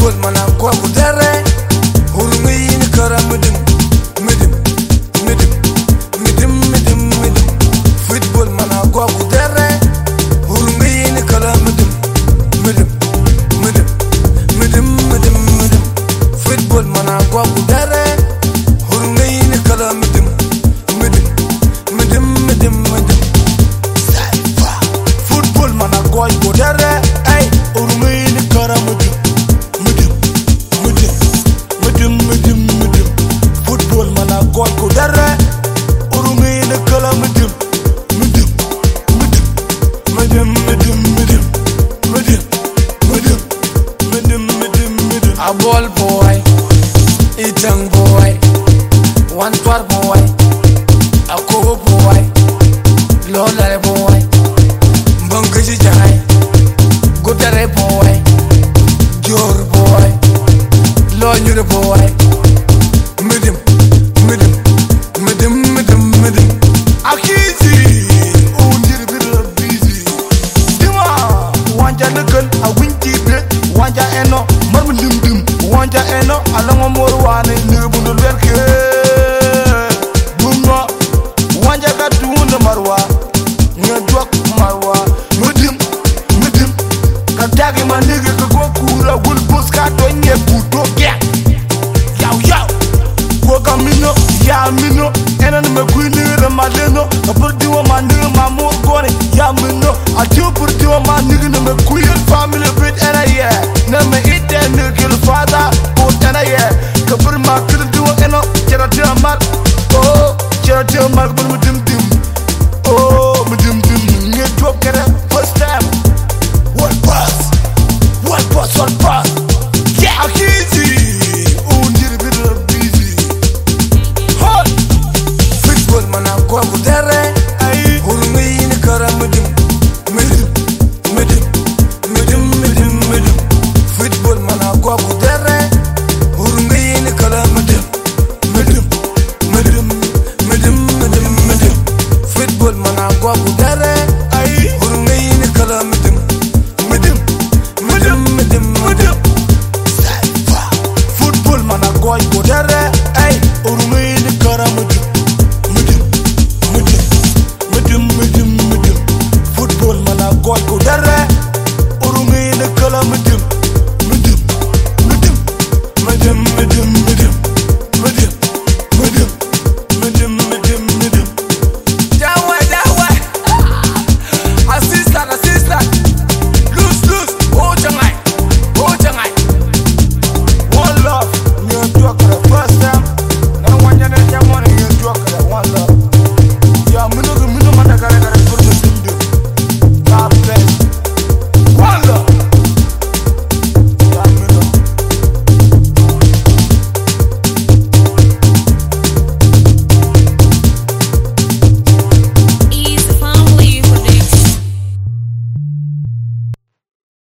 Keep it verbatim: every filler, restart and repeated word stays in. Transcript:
football mana kwa kudere hurumi ni kara midim midim midim midim midim midim football mana kwa kudere hurumi ni kara midim midim midim midim midim midim football mana kwa kudere hurumi ni kara midim midim midim midim midim football mana kwa kudere ay hurumi ni kara midim midim midim midim midim midim football mana kwa kudere hurumi ni kara midim midim midim midim midim midim midim midim midim midim midim a ball boy itang boy one twar boy a ko boy lola boy bangaji jai godare boy jor boy lo nyure boy midim midim midim midim midim akizi undir bir busy dima wanja legal a winti be wanja eno marmu limdim wanja eno alanga mor wane ne bunul werke